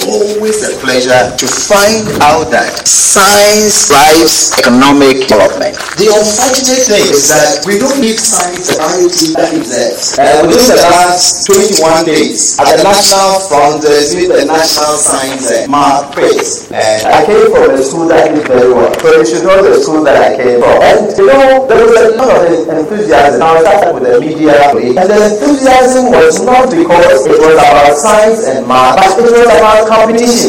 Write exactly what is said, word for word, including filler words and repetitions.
always a pleasure to find out that science drives economic development. The unfortunate thing is that we don't need science and I O T exams. Uh, within the last twenty-one days, at the National Front, there has been the National Science and Math Quiz. And I came from a school that did very well. So you should know the school that I came from. And you know, there was a lot of enthusiasm. Now I started with the media, and the enthusiasm was not because it was about science and math, but it was about competition.